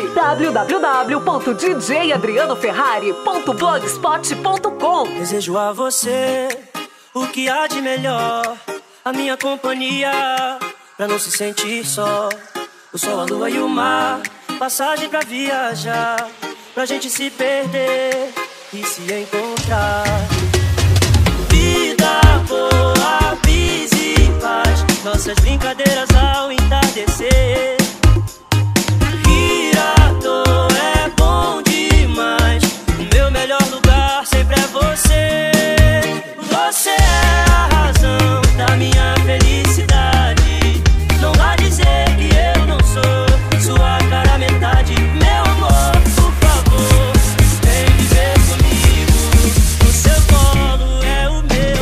www.djadrianoferrari.blogspot.com. Desejo a você o que há de melhor, a minha companhia, pra não se sentir só. O sol, a lua e o mar, passagem pra viajar, pra gente se perder e se encontrar. Vida boa, paz e paz, nossas brincadeiras ao entardecer. Rir à toa é bom demais, o meu melhor lugar sempre é você. Você é a razão da minha felicidade. Não vá dizer que eu não sou sua cara metade. Meu amor, por favor, vem viver comigo. O seu colo é o meu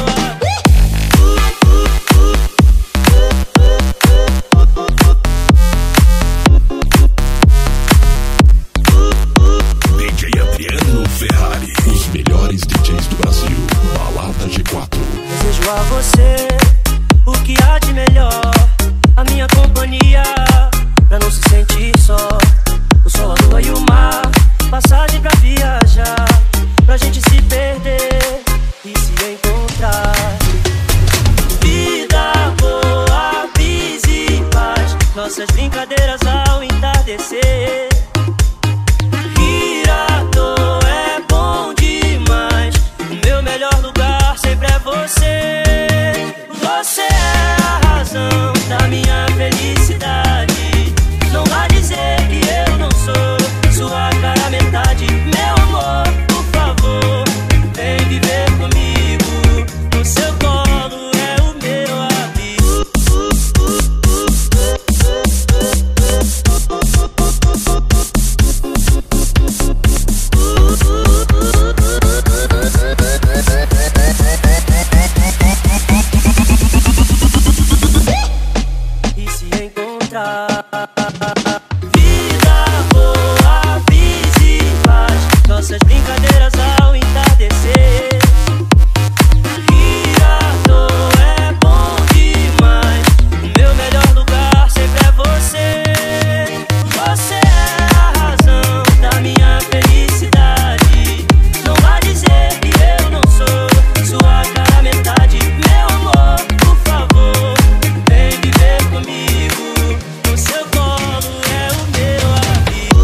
DJ Adriano Ferrari, os melhores DJs do Brasil. Balada G4. Desejo a você o que há de melhor, a minha companhia, pra não se sentir só. O sol, a lua e o mar, passagem pra viajar, pra gente se perder e se encontrar. Vida boa, paz e paz, nossas brincadeiras ao entardecer. Rir à toa é bom demais, o meu melhor lugar sempre é você. Você é a razão da minha felicidade. Não vá dizer que eu não sou sua cara metade. Meu amor, por favor, vem viver comigo. No seu colo é o meu abrigo. E se encontrar. Vida boa, paz e paz, nossas brincadeiras ao entardecer. Rir à toa é bom demais, o meu melhor lugar sempre é você. Você é a razão da minha felicidade. Não vá dizer que eu não sou sua cara metade. Meu amor, por favor, vem viver comigo. O seu colo é o meu abrigo.